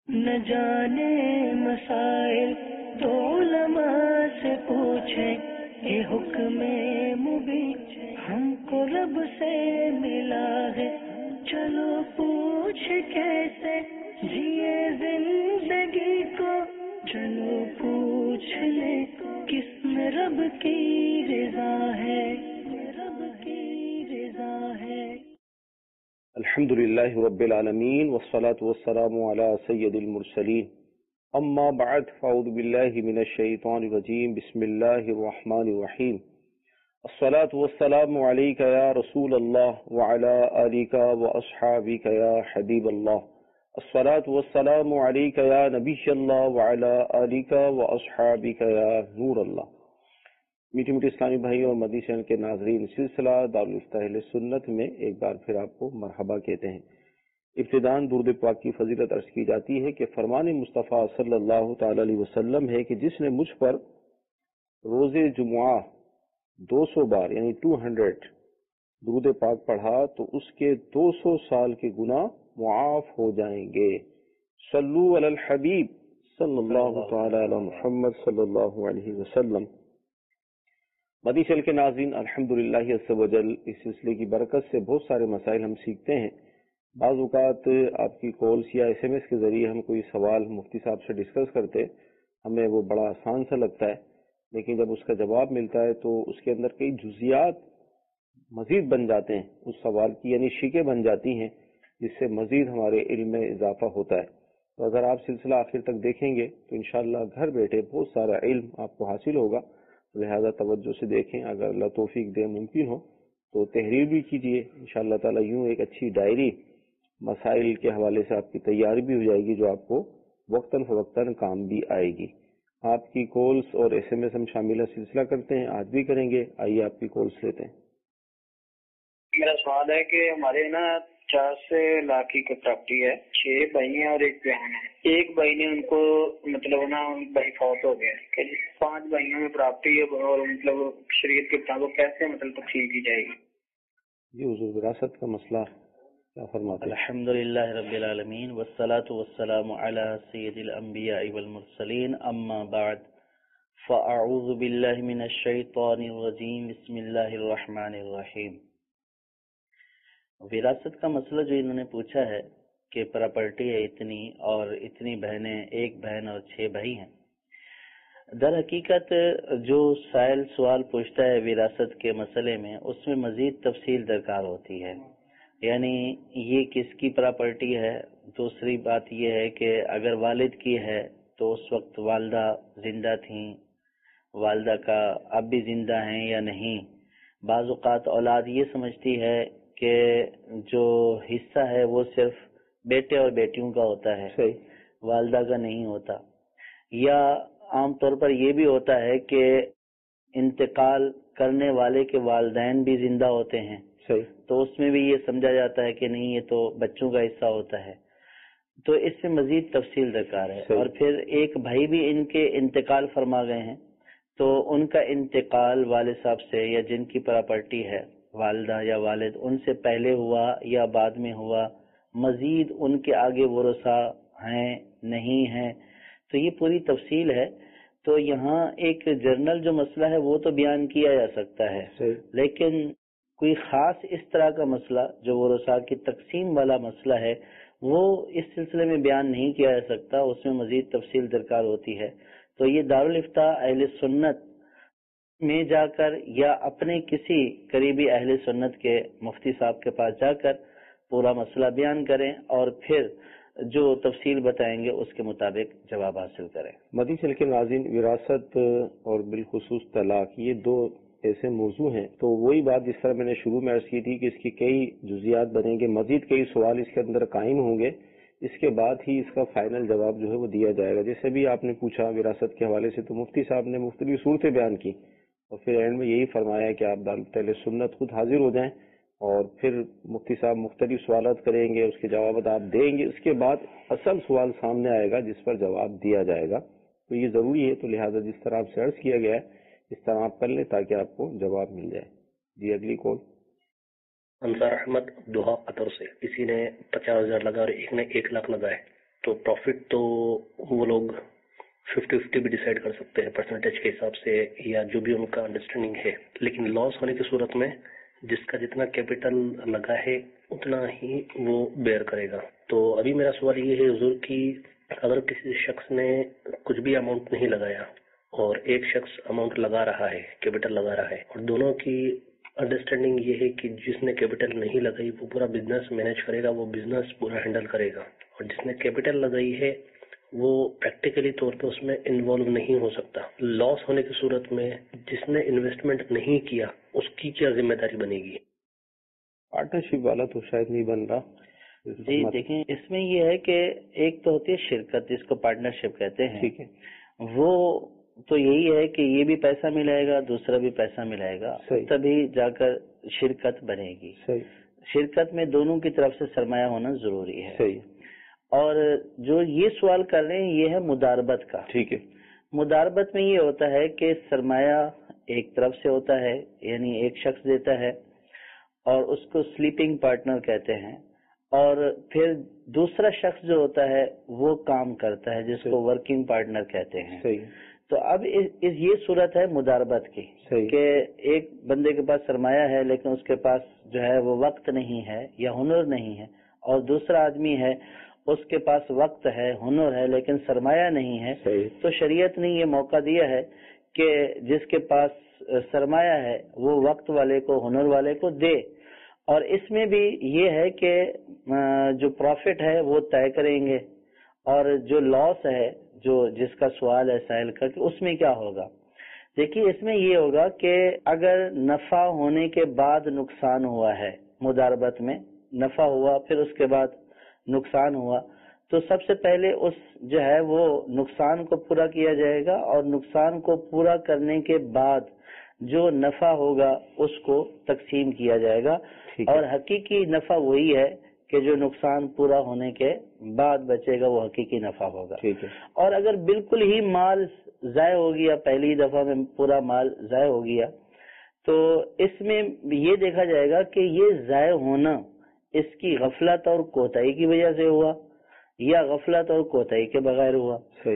نہ جانے مسائل تو علماء سے پوچھیں، یہ حکم مبین ہم کو رب سے ملا ہے، چلو پوچھ کیسے جیے زندگی کو، چلو پوچھ لے کس میں رب کی رضا ہے، رب کی رضا ہے۔ الحمد للہ رب العالمین والصلاة والسلام علی سید المرسلین، اما بعد فاعوذ باللہ من الشیطان الرجیم، بسم اللہ الرحمن الرحیم۔ الصلاة والسلام علیک یا رسول اللہ وعلی آلک واصحابک یا حبیب اللہ۔ الصلاة والسلام علیک یا نبی اللہ وعلی آلک واصحابک یا نور اللہ۔ میٹھی میٹھی اسلامی بھائی اور مدنی چینل کے ناظرین، سلسلہ دارالفتہ اہل سنت میں ایک بار پھر آپ کو مرحبا کہتے ہیں۔ ابتداً درود پاک کی فضیلت عرض کی جاتی ہے کہ فرمان مصطفیٰ صلی اللہ تعالی علیہ وسلم ہے کہ جس نے مجھ پر روز جمعہ 200 بار یعنی 200 درود پاک پڑھا تو اس کے 200 سال کے گناہ معاف ہو جائیں گے۔ صلو علی الحبیب صلی اللہ تعالی علی محمد صلی اللہ علیہ وسلم۔ مدنی چینل کے ناظرین، الحمدللہ عز و جل اس سلسلے کی برکت سے بہت سارے مسائل ہم سیکھتے ہیں۔ بعض اوقات آپ کی کالز یا ایس ایم ایس کے ذریعے ہم کوئی سوال مفتی صاحب سے ڈسکس کرتے، ہمیں وہ بڑا آسان سا لگتا ہے، لیکن جب اس کا جواب ملتا ہے تو اس کے اندر کئی جزیات مزید بن جاتے ہیں، اس سوال کی یعنی شیکیں بن جاتی ہیں، جس سے مزید ہمارے علم میں اضافہ ہوتا ہے۔ تو اگر آپ سلسلہ آخر تک دیکھیں گے تو انشاءاللہ گھر بیٹھے بہت سارا علم آپ کو حاصل ہوگا، لہذا توجہ سے دیکھیں۔ اگر اللہ توفیق دے ممکن ہو تو تحریر بھی کیجئے، انشاءاللہ تعالی یوں ایک اچھی ڈائری مسائل کے حوالے سے آپ کی تیاری بھی ہو جائے گی، جو آپ کو وقتاً فوقتاً کام بھی آئے گی۔ آپ کی کالز اور ایس ایم ایس ہم شامل سلسلہ کرتے ہیں، آج بھی کریں گے۔ آئیے آپ کی کالز لیتے ہیں۔ میرا سوال ہے کہ ہمارے نا 4 سے لاکھ کی پراپرٹی ہے، 6 بھائی ہیں اور 1 بہن ہے۔ ایک بھائی نے ان کو مطلب نا بھائی فوت ہو گیا کہ 5 بھائیوں میں پراپرٹی ہے، اور مطلب شریعت کے مطابق کیسے مطلب تقسیم کی جائے گی؟ جی حضور، وراثت کا مسئلہ کیا فرماتے ہیں؟ الحمدللہ رب العالمین والصلاة والسلام علی سید الانبیاء والمرسلین، اما بعد فاعوذ باللہ من الشیطان الرجیم، بسم اللہ الرحمن الرحیم۔ وراثت کا مسئلہ جو انہوں نے پوچھا ہے کہ پراپرٹی ہے اتنی اور اتنی بہنیں، 1 بہن اور 6 بھائی ہیں، در حقیقت جو سائل سوال پوچھتا ہے وراثت کے مسئلے میں، اس میں مزید تفصیل درکار ہوتی ہے، یعنی یہ کس کی پراپرٹی ہے۔ دوسری بات یہ ہے کہ اگر والد کی ہے تو اس وقت والدہ زندہ تھیں، والدہ کا اب بھی زندہ ہیں یا نہیں۔ بعض اوقات اولاد یہ سمجھتی ہے کہ جو حصہ ہے وہ صرف بیٹے اور بیٹیوں کا ہوتا ہے، والدہ کا نہیں ہوتا۔ یا عام طور پر یہ بھی ہوتا ہے کہ انتقال کرنے والے کے والدین بھی زندہ ہوتے ہیں، تو اس میں بھی یہ سمجھا جاتا ہے کہ نہیں یہ تو بچوں کا حصہ ہوتا ہے۔ تو اس سے مزید تفصیل درکار ہے۔ اور پھر ایک بھائی بھی ان کے انتقال فرما گئے ہیں، تو ان کا انتقال والد صاحب سے یا جن کی پراپرٹی ہے، والدہ یا والد، ان سے پہلے ہوا یا بعد میں ہوا، مزید ان کے آگے ورثاء ہیں نہیں ہیں، تو یہ پوری تفصیل ہے۔ تو یہاں ایک جنرل جو مسئلہ ہے وہ تو بیان کیا جا سکتا ہے، لیکن کوئی خاص اس طرح کا مسئلہ جو ورثاء کی تقسیم والا مسئلہ ہے وہ اس سلسلے میں بیان نہیں کیا جا سکتا، اس میں مزید تفصیل درکار ہوتی ہے۔ تو یہ دارالفتہ اہل سنت میں جا کر یا اپنے کسی قریبی اہل سنت کے مفتی صاحب کے پاس جا کر پورا مسئلہ بیان کریں، اور پھر جو تفصیل بتائیں گے اس کے مطابق جواب حاصل کریں۔ مدنی چینل کے ناظرین، وراثت اور بالخصوص طلاق، یہ 2 ایسے موضوع ہیں۔ تو وہی بات جس طرح میں نے شروع میں عرض کی تھی کہ اس کی کئی جزیات بنیں گے، مزید کئی سوال اس کے اندر قائم ہوں گے، اس کے بعد ہی اس کا فائنل جواب جو ہے وہ دیا جائے گا۔ جیسے بھی آپ نے پوچھا وراثت کے حوالے سے، تو مفتی صاحب نے مختلف صورتیں بیان کی، اور پھر اینڈ میں یہی فرمایا کہ آپ دارالفتہ اہل سنت خود حاضر ہو جائیں، اور پھر مفتی صاحب مختلف سوالات کریں گے، اس کے جوابات آپ دیں گے، اس کے بعد اصل سوال سامنے آئے گا جس پر جواب دیا جائے گا۔ تو یہ ضروری ہے، تو لہٰذا جس طرح آپ سے عرض کیا گیا ہے اس طرح آپ کر لیں تاکہ آپ کو جواب مل جائے۔ جی اگلی کال۔ انصار احمد دوحہ قطر سے، کسی نے 50,000 لگا اور ایک نے 1 لاکھ لگائے۔ تو پروفٹ تو وہ لوگ 50-50 بھی ڈیسائیڈ کر سکتے ہیں پرسنٹیج کے حساب سے یا جو بھی ان کا انڈرسٹینڈنگ ہے، لیکن لاس ہونے کی صورت میں جس کا جتنا کیپٹل لگا ہے اتنا ہی وہ بیئر کرے گا. تو ابھی میرا سوال یہ ہے حضور کہ اگر کسی شخص نے کچھ بھی اماؤنٹ نہیں لگایا اور ایک شخص اماؤنٹ لگا رہا ہے، کیپٹل لگا رہا ہے، اور دونوں کی انڈرسٹینڈنگ یہ ہے کہ جس نے کیپٹل نہیں لگائی وہ پورا بزنس مینیج کرے گا، وہ بزنس پورا ہینڈل کرے گا، اور جس نے کیپٹل لگائی ہے وہ پریکٹیکلی طور پہ اس میں انوالو نہیں ہو سکتا. لاس ہونے کی صورت میں جس نے انویسٹمنٹ نہیں کیا اس کی کیا ذمہ داری بنے گی؟ پارٹنرشپ والا تو شاید نہیں بن رہا. جی دیکھیں، اس میں یہ ہے کہ ایک تو ہوتی ہے شرکت جس کو پارٹنرشپ کہتے ہیں، ٹھیک ہے، وہ تو یہی ہے کہ یہ بھی پیسہ ملائے گا، دوسرا بھی پیسہ ملائے گا، تبھی جا کر شرکت بنے گی. شرکت میں دونوں کی طرف سے سرمایہ ہونا ضروری ہے. صحیح. اور جو یہ سوال کر رہے ہیں یہ ہے مداربت کا. ٹھیک ہے. مداربت میں یہ ہوتا ہے کہ سرمایہ ایک طرف سے ہوتا ہے، یعنی ایک شخص دیتا ہے اور اس کو سلیپنگ پارٹنر کہتے ہیں، اور پھر دوسرا شخص جو ہوتا ہے وہ کام کرتا ہے جس کو ورکنگ پارٹنر کہتے ہیں. صحیح. تو اب یہ صورت ہے مداربت کی کہ ایک بندے کے پاس سرمایہ ہے لیکن اس کے پاس جو ہے وہ وقت نہیں ہے یا ہنر نہیں ہے، اور دوسرا آدمی ہے اس کے پاس وقت ہے، ہنر ہے لیکن سرمایہ نہیں ہے. تو شریعت نے یہ موقع دیا ہے کہ جس کے پاس سرمایہ ہے وہ وقت والے کو، ہنر والے کو دے. اور اس میں بھی یہ ہے کہ جو پروفٹ ہے وہ طے کریں گے، اور جو لاس ہے جو جس کا سوال ہے سائل کا کہ اس میں کیا ہوگا. دیکھیے اس میں یہ ہوگا کہ اگر نفع ہونے کے بعد نقصان ہوا ہے، مداربت میں نفع ہوا پھر اس کے بعد نقصان ہوا، تو سب سے پہلے اس جو ہے وہ نقصان کو پورا کیا جائے گا، اور نقصان کو پورا کرنے کے بعد جو نفع ہوگا اس کو تقسیم کیا جائے گا. اور حقیقی نفع وہی ہے کہ جو نقصان پورا ہونے کے بعد بچے گا وہ حقیقی نفع ہوگا. اور اگر بالکل ہی مال ضائع ہو گیا، پہلی دفعہ میں پورا مال ضائع ہو گیا، تو اس میں یہ دیکھا جائے گا کہ یہ ضائع ہونا اس کی غفلت اور کوتاہی کی وجہ سے ہوا یا غفلت اور کوتاہی کے بغیر ہوا.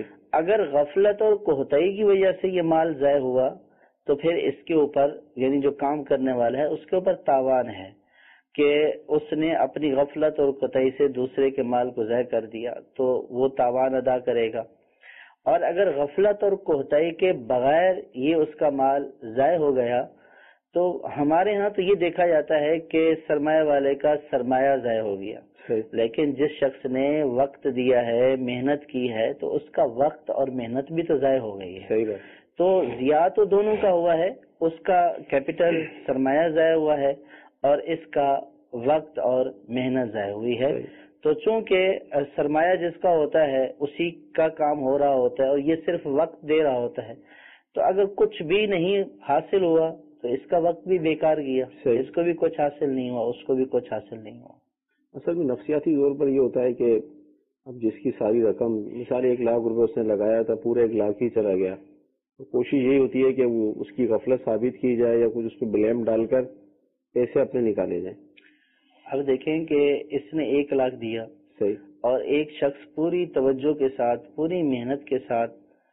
اگر غفلت اور کوتاہی کی وجہ سے یہ مال ضائع ہوا تو پھر اس کے اوپر، یعنی جو کام کرنے والا ہے اس کے اوپر تاوان ہے کہ اس نے اپنی غفلت اور کوتاہی سے دوسرے کے مال کو ضائع کر دیا، تو وہ تاوان ادا کرے گا. اور اگر غفلت اور کوتاہی کے بغیر یہ اس کا مال ضائع ہو گیا تو ہمارے ہاں تو یہ دیکھا جاتا ہے کہ سرمایہ والے کا سرمایہ ضائع ہو گیا، لیکن جس شخص نے وقت دیا ہے، محنت کی ہے، تو اس کا وقت اور محنت بھی تو ضائع ہو گئی ہے. تو ضیاع تو دونوں کا ہوا ہے، اس کا کیپٹل سرمایہ ضائع ہوا ہے اور اس کا وقت اور محنت ضائع ہوئی ہے. تو چونکہ سرمایہ جس کا ہوتا ہے اسی کا کام ہو رہا ہوتا ہے اور یہ صرف وقت دے رہا ہوتا ہے، تو اگر کچھ بھی نہیں حاصل ہوا تو اس کا وقت بھی بیکار گیا، اس کو بھی کچھ حاصل نہیں ہوا، اس کو بھی کچھ حاصل نہیں ہوا. اصل میں نفسیاتی طور پر یہ ہوتا ہے کہ اب جس کی ساری رقم، مثال 1 لاکھ روپے اس نے لگایا تھا، پورا 1 لاکھ ہی چلا گیا، تو کوشش یہی ہوتی ہے کہ وہ اس کی غفلت ثابت کی جائے یا کچھ اس پہ بلیم ڈال کر پیسے اپنے نکالے جائیں. اب دیکھیں کہ اس نے 1 لاکھ دیا، صحیح، اور ایک شخص پوری توجہ کے ساتھ، پوری محنت کے ساتھ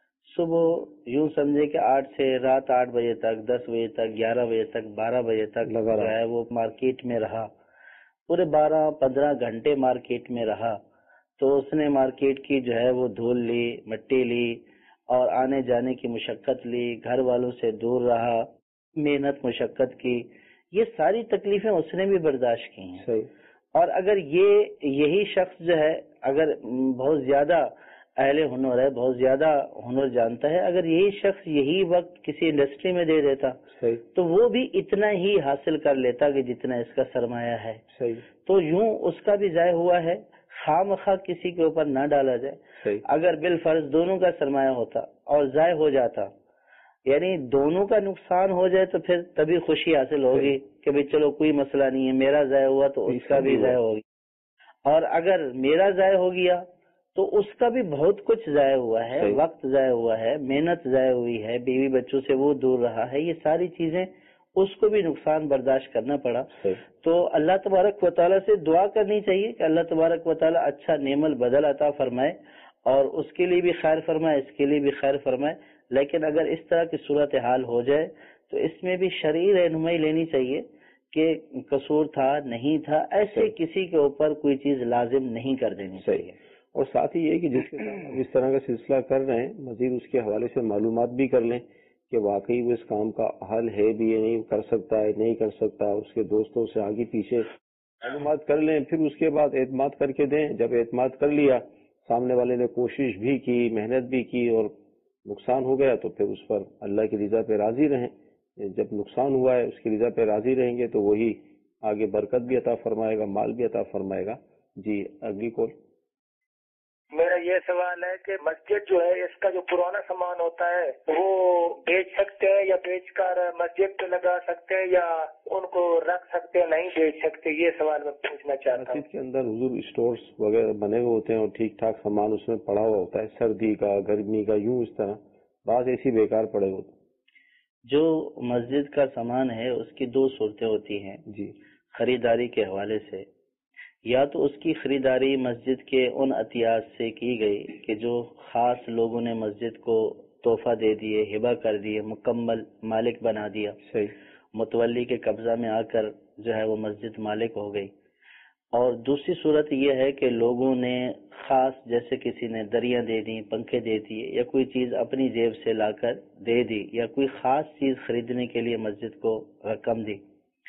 صبح یوں سمجھے کہ 8 سے رات 8 بجے تک، 10 بجے تک، 11 بجے تک، 12 بجے تک جو ہے وہ مارکیٹ میں رہا، پورے 12-15 گھنٹے مارکیٹ میں رہا. تو اس نے مارکیٹ کی جو ہے وہ دھول لی، مٹی لی، اور آنے جانے کی مشقت لی، گھر والوں سے دور رہا، محنت مشقت کی، یہ ساری تکلیفیں اس نے بھی برداشت کی ہیں. صحیح. اور اگر یہی شخص جو ہے اگر بہت زیادہ اہل ہنر ہے، بہت زیادہ ہنر جانتا ہے، اگر یہی شخص یہی وقت کسی انڈسٹری میں دے دیتا تو وہ بھی اتنا ہی حاصل کر لیتا کہ جتنا اس کا سرمایہ ہے. تو یوں اس کا بھی ضائع ہوا ہے، خواہ مخواہ کسی کے اوپر نہ ڈالا جائے. اگر بالفرض دونوں کا سرمایہ ہوتا اور ضائع ہو جاتا، یعنی دونوں کا نقصان ہو جائے، تو پھر تبھی خوشی حاصل ہوگی کہ بھئی چلو کوئی مسئلہ نہیں ہے، میرا ضائع ہوا تو اس کا بھی ضائع ہوگی. اور اگر میرا ضائع ہو گیا تو اس کا بھی بہت کچھ ضائع ہوا ہے، وقت ضائع ہوا ہے، محنت ضائع ہوئی ہے، بیوی بچوں سے وہ دور رہا ہے، یہ ساری چیزیں اس کو بھی نقصان برداشت کرنا پڑا. تو اللہ تبارک و تعالیٰ سے دعا کرنی چاہیے کہ اللہ تبارک و تعالیٰ اچھا نعم البدل عطا فرمائے اور اس کے لیے بھی خیر فرمائے، اس کے لیے بھی خیر فرمائے. لیکن اگر اس طرح کی صورتحال ہو جائے تو اس میں بھی شرعی رہنمائی لینی چاہیے کہ قصور تھا نہیں تھا، ایسے کسی کے اوپر کوئی چیز لازم نہیں کر دینی چاہیے. اور ساتھ ہی یہ کہ جس کے ساتھ اس طرح کا سلسلہ کر رہے ہیں مزید اس کے حوالے سے معلومات بھی کر لیں کہ واقعی وہ اس کام کا حل ہے بھی، یہ نہیں کر سکتا ہے نہیں کر سکتا، اس کے دوستوں سے آگے پیچھے معلومات کر لیں، پھر اس کے بعد اعتماد کر کے دیں. جب اعتماد کر لیا، سامنے والے نے کوشش بھی کی، محنت بھی کی اور نقصان ہو گیا، تو پھر اس پر اللہ کی رضا پہ راضی رہیں. جب نقصان ہوا ہے اس کی رضا پہ راضی رہیں گے تو وہی آگے برکت بھی عطا فرمائے گا، مال بھی عطا فرمائے گا. جی اگلی کال. میرا یہ سوال ہے کہ مسجد جو ہے اس کا جو پرانا سامان ہوتا ہے وہ بیچ سکتے ہیں یا بیچ کر مسجد پہ لگا سکتے ہیں یا ان کو رکھ سکتے ہیں نہیں بیچ سکتے؟ یہ سوال میں پوچھنا چاہتا ہوں. مسجد کے اندر حضور اسٹورز وغیرہ بنے ہوئے ہوتے ہیں اور ٹھیک ٹھاک سامان اس میں پڑا ہوا ہوتا ہے، سردی کا گرمی کا، یوں اس طرح بعض ایسی بیکار پڑے ہوتے ہیں. جو مسجد کا سامان ہے اس کی دو صورتیں ہوتی ہیں. جی خریداری کے حوالے سے، یا تو اس کی خریداری مسجد کے ان عطیات سے کی گئی کہ جو خاص لوگوں نے مسجد کو تحفہ دے دیے، ہبہ کر دیے، مکمل مالک بنا دیا، صحیح، متولی کے قبضہ میں آ کر جو ہے وہ مسجد مالک ہو گئی. اور دوسری صورت یہ ہے کہ لوگوں نے خاص، جیسے کسی نے دریاں دے دی، پنکھے دے دیے، یا کوئی چیز اپنی جیب سے لا کر دے دی، یا کوئی خاص چیز خریدنے کے لیے مسجد کو رقم دی.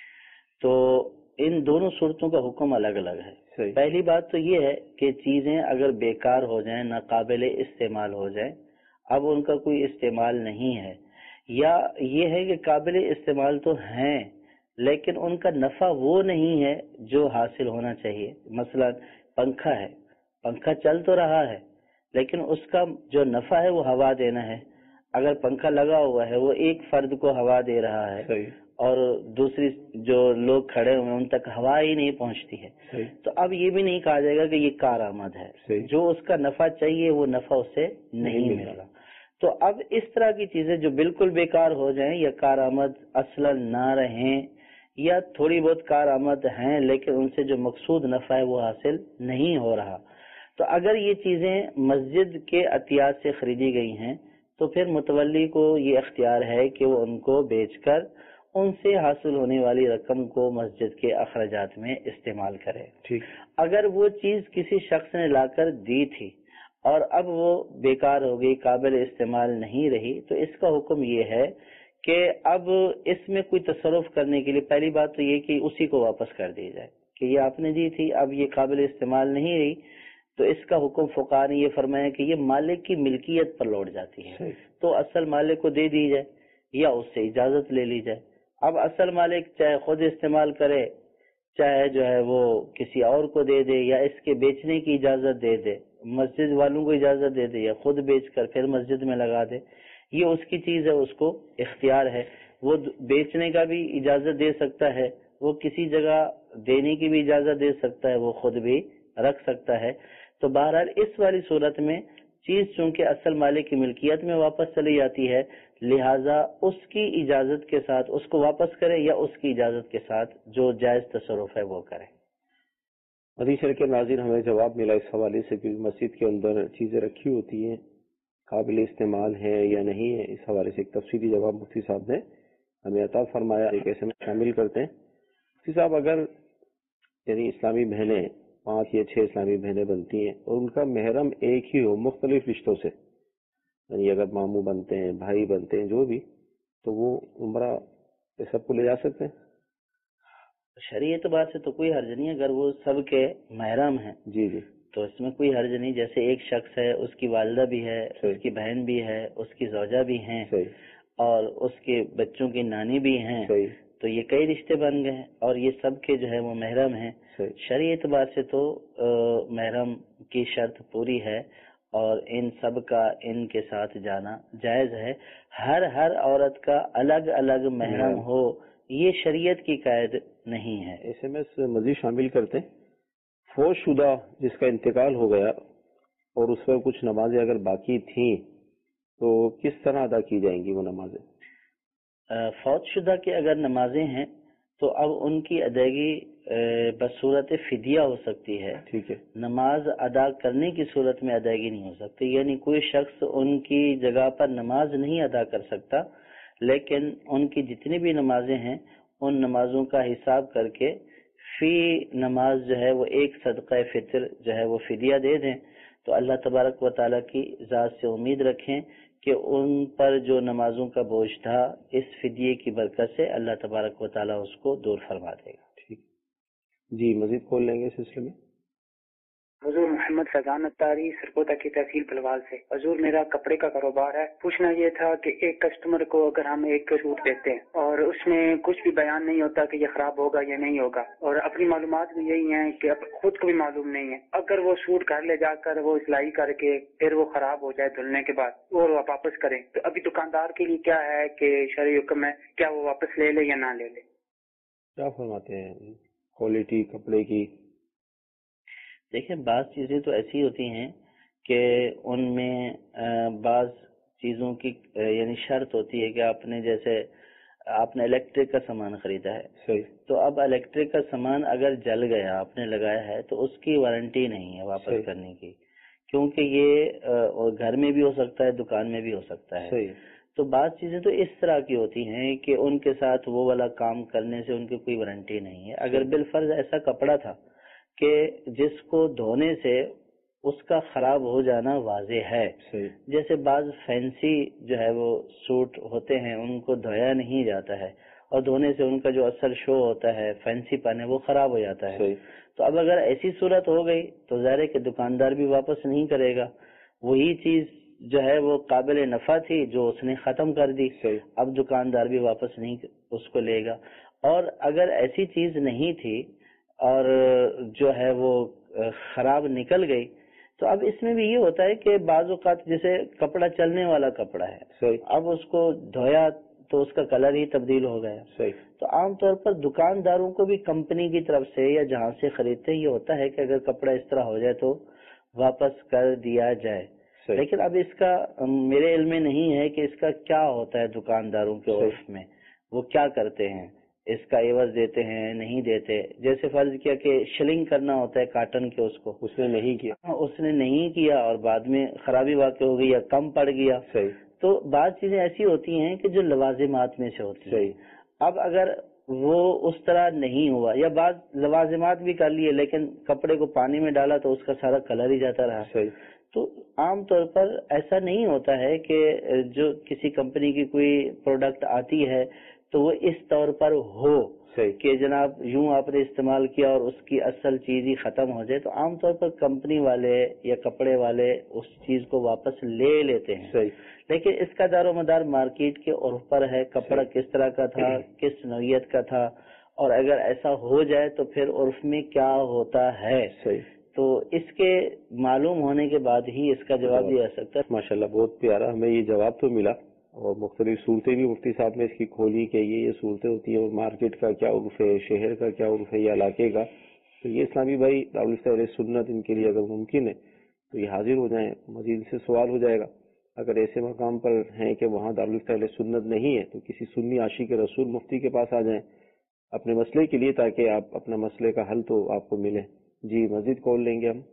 تو ان دونوں صورتوں کا حکم الگ الگ ہے. پہلی بات تو یہ ہے کہ چیزیں اگر بیکار ہو جائیں، ناقابل استعمال ہو جائیں، اب ان کا کوئی استعمال نہیں ہے، یا یہ ہے کہ قابل استعمال تو ہیں لیکن ان کا نفع وہ نہیں ہے جو حاصل ہونا چاہیے. مثلا پنکھا ہے، پنکھا چل تو رہا ہے لیکن اس کا جو نفع ہے وہ ہوا دینا ہے. اگر پنکھا لگا ہوا ہے وہ ایک فرد کو ہوا دے رہا ہے اور دوسری جو لوگ کھڑے ہوئے ان تک ہوا ہی نہیں پہنچتی ہے، تو اب یہ بھی نہیں کہا جائے گا کہ یہ کارآمد ہے. جو اس کا نفع چاہیے وہ نفع اسے نہیں ملا. تو اب اس طرح کی چیزیں جو بالکل بیکار ہو جائیں یا کارآمد اصلا نہ رہیں، یا تھوڑی بہت کارآمد ہیں لیکن ان سے جو مقصود نفع ہے وہ حاصل نہیں ہو رہا، تو اگر یہ چیزیں مسجد کے عطیات سے خریدی گئی ہیں تو پھر متولی کو یہ اختیار ہے کہ وہ ان کو بیچ کر ان سے حاصل ہونے والی رقم کو مسجد کے اخراجات میں استعمال کرے. اگر وہ چیز کسی شخص نے لا کر دی تھی اور اب وہ بیکار ہو گئی، قابل استعمال نہیں رہی، تو اس کا حکم یہ ہے کہ اب اس میں کوئی تصرف کرنے کے لیے پہلی بات تو یہ کہ اسی کو واپس کر دی جائے کہ یہ آپ نے دی تھی، اب یہ قابل استعمال نہیں رہی. تو اس کا حکم فقہا نے یہ فرمایا کہ یہ مالک کی ملکیت پر لوٹ جاتی ہے، تو اصل مالک کو دے دی جائے یا اس سے اجازت لے لی جائے. اب اصل مالک چاہے خود استعمال کرے، چاہے جو ہے وہ کسی اور کو دے دے، یا اس کے بیچنے کی اجازت دے دے، مسجد والوں کو اجازت دے دے، یا خود بیچ کر پھر مسجد میں لگا دے، یہ اس کی چیز ہے، اس کو اختیار ہے. وہ بیچنے کا بھی اجازت دے سکتا ہے، وہ کسی جگہ دینے کی بھی اجازت دے سکتا ہے، وہ خود بھی رکھ سکتا ہے. تو بہرحال اس والی صورت میں چیز چونکہ اصل مالک کی ملکیت میں واپس چلی جاتی ہے، لہٰذا اس کی اجازت کے ساتھ اس کو واپس کرے یا اس کی اجازت کے ساتھ جو جائز تصرف ہے وہ کرے. حدیث کے ناظرین، ہمیں جواب ملا اس حوالے سے کہ مسجد کے اندر چیزیں رکھی ہوتی ہیں، قابل استعمال ہے یا نہیں ہے، اس حوالے سے ایک تفصیلی جواب مفتی صاحب نے ہمیں عطا فرمایا. ایک ایسے میں شامل کرتے ہیں مفتی صاحب، اگر یعنی اسلامی بہنیں 5 یا 6 اسلامی بہنیں بنتی ہیں اور ان کا محرم ایک ہی ہو مختلف رشتوں سے، یعنی اگر ماموں بنتے ہیں، بھائی بنتے ہیں، جو بھی، تو وہ عمرہ سب کو لے جا سکتے ہیں؟ شرعی اعتبار سے تو کوئی حرج نہیں، اگر وہ سب کے محرم ہیں جی جی تو اس میں کوئی حرج نہیں. جیسے ایک شخص ہے، اس کی والدہ بھی ہے، اس کی بہن بھی ہے، اس کی زوجہ بھی ہیں، اور اس کے بچوں کی نانی بھی ہیں، تو یہ کئی رشتے بن گئے اور یہ سب کے جو ہے وہ محرم ہیں. شرعی اعتبار سے تو محرم کی شرط پوری ہے اور ان سب کا ان کے ساتھ جانا جائز ہے. ہر عورت کا الگ الگ محرم ہو یہ شریعت کی قید نہیں ہے. ایس ایم ایس مزید شامل کرتے ہیں، فوت شدہ جس کا انتقال ہو گیا اور اس پر کچھ نمازیں اگر باقی تھیں تو کس طرح ادا کی جائیں گی وہ نمازیں؟ فوت شدہ کی اگر نمازیں ہیں تو اب ان کی ادائیگی بصورت فدیہ ہو سکتی ہے. ٹھیک ہے. نماز ادا کرنے کی صورت میں ادائیگی نہیں ہو سکتی، یعنی کوئی شخص ان کی جگہ پر نماز نہیں ادا کر سکتا، لیکن ان کی جتنی بھی نمازیں ہیں ان نمازوں کا حساب کر کے فی نماز جو ہے وہ ایک صدقہ فطر جو ہے وہ فدیہ دے دیں. تو اللہ تبارک و تعالیٰ کی ذات سے امید رکھیں کہ ان پر جو نمازوں کا بوجھ تھا اس فدیے کی برکت سے اللہ تبارک و تعالیٰ اس کو دور فرما دے گا. ٹھیک جی، مزید کھول لیں گے اس سلسلے میں. حضور محمد فیضان اتاری سرپوتا کی تحصیل بلوال سے. حضور میرا کپڑے کا کاروبار ہے. پوچھنا یہ تھا کہ ایک کسٹمر کو اگر ہم ایک سوٹ دیتے ہیں اور اس میں کچھ بھی بیان نہیں ہوتا کہ یہ خراب ہوگا یا نہیں ہوگا، اور اپنی معلومات بھی یہی ہیں کہ اب خود کو بھی معلوم نہیں ہے، اگر وہ سوٹ گھر لے جا کر وہ سلائی کر کے پھر وہ خراب ہو جائے دھلنے کے بعد اور وہ واپس کریں، تو ابھی دکاندار کے لیے کیا ہے کہ شرعی حکم ہے، کیا وہ واپس لے لے یا نہ لے لے؟ کیا فرماتے ہیں کوالٹی کپڑے کی؟ دیکھیں، بعض چیزیں تو ایسی ہوتی ہیں کہ ان میں بعض چیزوں کی یعنی شرط ہوتی ہے کہ آپ نے جیسے آپ نے الیکٹرک کا سامان خریدا ہے، صحیح، تو اب الیکٹرک کا سامان اگر جل گیا آپ نے لگایا ہے تو اس کی وارنٹی نہیں ہے واپس صحیح کرنے کی، کیونکہ یہ اور گھر میں بھی ہو سکتا ہے دکان میں بھی ہو سکتا ہے. صحیح. تو بعض چیزیں تو اس طرح کی ہوتی ہیں کہ ان کے ساتھ وہ والا کام کرنے سے ان کی کوئی وارنٹی نہیں ہے. اگر بالفرض ایسا کپڑا تھا کہ جس کو دھونے سے اس کا خراب ہو جانا واضح ہے، جیسے بعض فینسی جو ہے وہ سوٹ ہوتے ہیں ان کو دھویا نہیں جاتا ہے اور دھونے سے ان کا جو اصل شو ہوتا ہے فینسی پانے وہ خراب ہو جاتا ہے. تو اب اگر ایسی صورت ہو گئی تو ظاہر ہے کہ دکاندار بھی واپس نہیں کرے گا، وہی چیز جو ہے وہ قابل نفع تھی جو اس نے ختم کر دی، اب دکاندار بھی واپس نہیں اس کو لے گا. اور اگر ایسی چیز نہیں تھی اور جو ہے وہ خراب نکل گئی تو اب اس میں بھی یہ ہوتا ہے کہ بعض اوقات جیسے کپڑا چلنے والا کپڑا ہے، اب اس کو دھویا تو اس کا کلر ہی تبدیل ہو گیا. تو عام طور پر دکانداروں کو بھی کمپنی کی طرف سے یا جہاں سے خریدتے یہ ہوتا ہے کہ اگر کپڑا اس طرح ہو جائے تو واپس کر دیا جائے. لیکن اب اس کا میرے علم میں نہیں ہے کہ اس کا کیا ہوتا ہے دکانداروں کے عرف میں، وہ کیا کرتے ہیں، اس کا عوض دیتے ہیں نہیں دیتے. جیسے فرض کیا کہ شلنگ کرنا ہوتا ہے کاٹن کے، اس کو اس نے نہیں کیا اور بعد میں خرابی واقع ہو گئی یا کم پڑ گیا. تو بعض چیزیں ایسی ہوتی ہیں کہ جو لوازمات میں سے ہوتی ہیں. اب اگر وہ اس طرح نہیں ہوا یا بعض لوازمات بھی کر لیے لیکن کپڑے کو پانی میں ڈالا تو اس کا سارا کلر ہی جاتا رہا. تو عام طور پر ایسا نہیں ہوتا ہے کہ جو کسی کمپنی کی کوئی پروڈکٹ آتی ہے تو وہ اس طور پر ہو کہ جناب یوں آپ نے استعمال کیا اور اس کی اصل چیز ہی ختم ہو جائے. تو عام طور پر کمپنی والے یا کپڑے والے اس چیز کو واپس لے لیتے ہیں. لیکن اس کا دار و مدار مارکیٹ کے عرف پر ہے، کپڑا کس طرح کا تھا، کس نوعیت کا تھا، اور اگر ایسا ہو جائے تو پھر عرف میں کیا ہوتا ہے. تو اس کے معلوم ہونے کے بعد ہی اس کا جواب دیا جا سکتا ہے. ماشاءاللہ بہت پیارا، ہمیں یہ جواب تو ملا اور مختلف صورتیں بھی مفتی صاحب نے اس کی کھولی کہ یہ صورتیں ہوتی ہیں اور مارکیٹ کا کیا عرف ہے، شہر کا کیا عرف ہے یا علاقے کا. تو یہ اسلامی بھائی دارالفتہ اہل سنت ان کے لیے اگر ممکن ہے تو یہ حاضر ہو جائیں، مزید سے سوال ہو جائے گا. اگر ایسے مقام پر ہیں کہ وہاں دارالفتہ اہل سنت نہیں ہے تو کسی سنی عاشق رسول مفتی کے پاس آ جائیں اپنے مسئلے کے لیے تاکہ آپ اپنا مسئلے کا حل تو آپ کو ملے. جی مزید کال لیں گے ہم.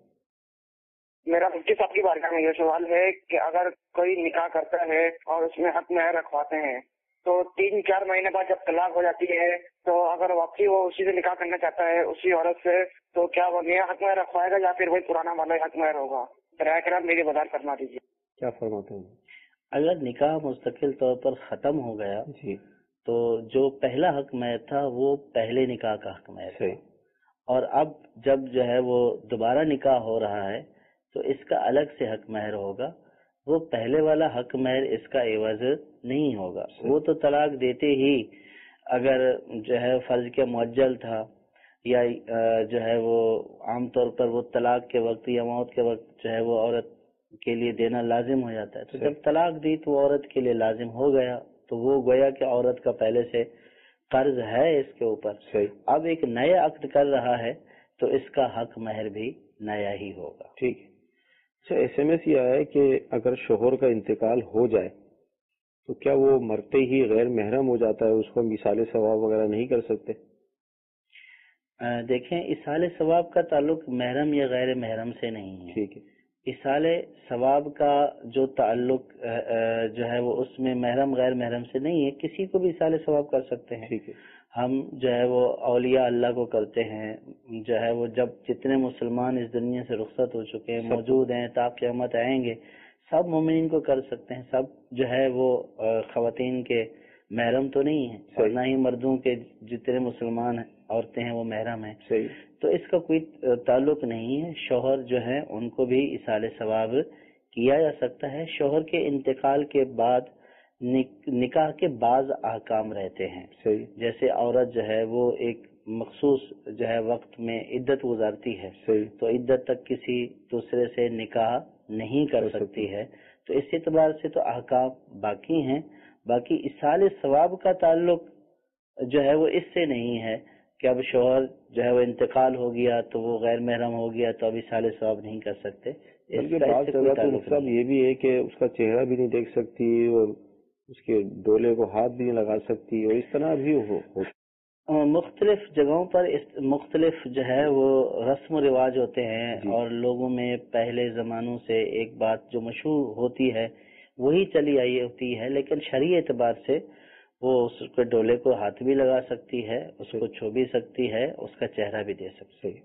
میرا مفتی صاحب کی بارگاہ میں یہ سوال ہے کہ اگر کوئی نکاح کرتا ہے اور اس میں حق مہر رکھواتے ہیں تو 3-4 مہینے بعد جب طلاق ہو جاتی ہے تو اگر واقعی وہ اسی سے نکاح کرنا چاہتا ہے اسی عورت سے تو کیا وہ نیا حق مہر رکھوائے گا یا پھر وہی پرانا والا حق مہر ہوگا؟ برائے کرام میری وضاحت فرما دیجیے. کیا فرماتے ہیں؟ اگر نکاح مستقل طور پر ختم ہو گیا جی تو جو پہلا حق مہر تھا وہ پہلے نکاح کا حق مہر تھا، اور اب جب جو ہے وہ دوبارہ نکاح ہو رہا ہے تو اس کا الگ سے حق مہر ہوگا. وہ پہلے والا حق مہر اس کا عوض نہیں ہوگا. وہ تو طلاق دیتے ہی اگر جو ہے فرض کے معجل تھا یا جو ہے وہ عام طور پر وہ طلاق کے وقت یا موت کے وقت جو ہے وہ عورت کے لیے دینا لازم ہو جاتا ہے. تو جب طلاق دی تو عورت کے لیے لازم ہو گیا، تو وہ گویا کہ عورت کا پہلے سے قرض ہے اس کے اوپر. اب ایک نیا عقد کر رہا ہے تو اس کا حق مہر بھی نیا ہی ہوگا. ٹھیک ہے. اچھا ایس ایم ایس یہ آیا ہے کہ اگر شوہر کا انتقال ہو جائے تو کیا وہ مرتے ہی غیر محرم ہو جاتا ہے، اس کو ہم ایصال ثواب وغیرہ نہیں کر سکتے؟ دیکھیں، ایصال ثواب کا تعلق محرم یا غیر محرم سے نہیں ہے. ٹھیک ہے. ایصال ثواب کا جو تعلق جو ہے وہ اس میں محرم غیر محرم سے نہیں ہے. کسی کو بھی ایصال ثواب کر سکتے ہیں. ٹھیک ہے. ہم جو ہے وہ اولیاء اللہ کو کرتے ہیں، جو ہے وہ جب جتنے مسلمان اس دنیا سے رخصت ہو چکے ہیں، موجود ہیں، تا قیامت آئیں گے، سب مومنین کو کر سکتے ہیں. سب جو ہے وہ خواتین کے محرم تو نہیں ہیں، اور نہ ہی مردوں کے جتنے مسلمان ہیں عورتیں ہیں وہ محرم ہیں. صحیح. تو اس کا کوئی تعلق نہیں ہے. شوہر جو ہے ان کو بھی ایصال ثواب کیا جا سکتا ہے. شوہر کے انتقال کے بعد نکاح کے بعض احکام رہتے ہیں. صحیح. جیسے عورت جو ہے وہ ایک مخصوص جو ہے وقت میں عدت گزارتی ہے. صحیح. تو عدت تک کسی دوسرے سے نکاح نہیں کر سکتی ہے. تو اس اعتبار سے تو احکام باقی ہیں. باقی ایصال ثواب کا تعلق جو ہے وہ اس سے نہیں ہے کہ اب شوہر جو ہے وہ انتقال ہو گیا تو وہ غیر محرم ہو گیا تو اب ایصال ثواب نہیں کر سکتے. صاحب یہ بھی ہے کہ اس کا چہرہ بھی نہیں دیکھ سکتی اور اس کے ڈولے کو ہاتھ بھی نہیں لگا سکتی، اور اس طرح بھی ہو مختلف جگہوں پر مختلف جو ہے وہ رسم و رواج ہوتے ہیں. جی. اور لوگوں میں پہلے زمانوں سے ایک بات جو مشہور ہوتی ہے وہی چلی آئی ہوتی ہے، لیکن شرعی اعتبار سے وہ اس کے ڈولے کو ہاتھ بھی لگا سکتی ہے، اس کو چھو بھی سکتی ہے، اس کا چہرہ بھی دے سکتی ہے.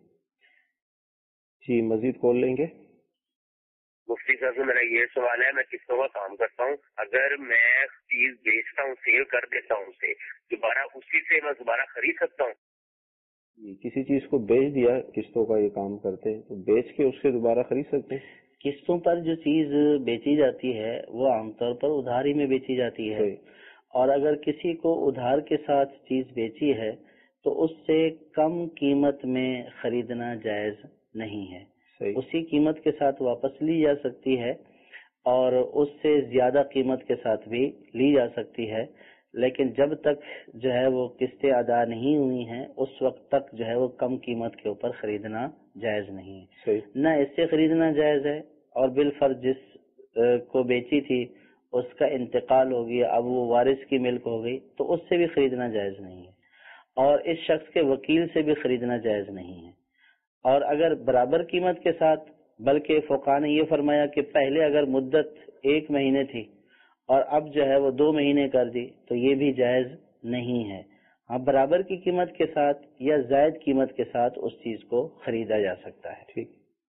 جی مزید کال لیں گے. مفتی صاحب سے میرا یہ سوال ہے، میں قسطوں کا کام کرتا ہوں، اگر میں چیز بیچتا ہوں، سیل کر دیتا ہوں اسے، دوبارہ اسی سے میں دوبارہ خرید سکتا ہوں؟ کسی چیز کو بیچ دیا، قسطوں کا یہ کام کرتے ہیں تو بیچ کے اس سے دوبارہ خرید سکتے ہیں. قسطوں پر جو چیز بیچی جاتی ہے وہ عام طور پر ادھاری میں بیچی جاتی ہے. اور اگر کسی کو ادھار کے ساتھ چیز بیچی ہے تو اس سے کم قیمت میں خریدنا جائز نہیں ہے. اسی قیمت کے ساتھ واپس لی جا سکتی ہے اور اس سے زیادہ قیمت کے ساتھ بھی لی جا سکتی ہے، لیکن جب تک جو ہے وہ قسطیں ادا نہیں ہوئی ہیں اس وقت تک جو ہے وہ کم قیمت کے اوپر خریدنا جائز نہیں ہے. نہ اس سے خریدنا جائز ہے، اور بالفرض جس کو بیچی تھی اس کا انتقال ہو گیا، اب وہ وارث کی ملک ہو گئی تو اس سے بھی خریدنا جائز نہیں ہے، اور اس شخص کے وکیل سے بھی خریدنا جائز نہیں ہے. اور اگر برابر قیمت کے ساتھ، بلکہ فقہاء نے یہ فرمایا کہ پہلے اگر مدت 1 مہینے تھی اور اب جو ہے وہ 2 مہینے کر دی تو یہ بھی جائز نہیں ہے. ہاں، برابر کی قیمت کے ساتھ یا زائد قیمت کے ساتھ اس چیز کو خریدا جا سکتا ہے. ٹھیک.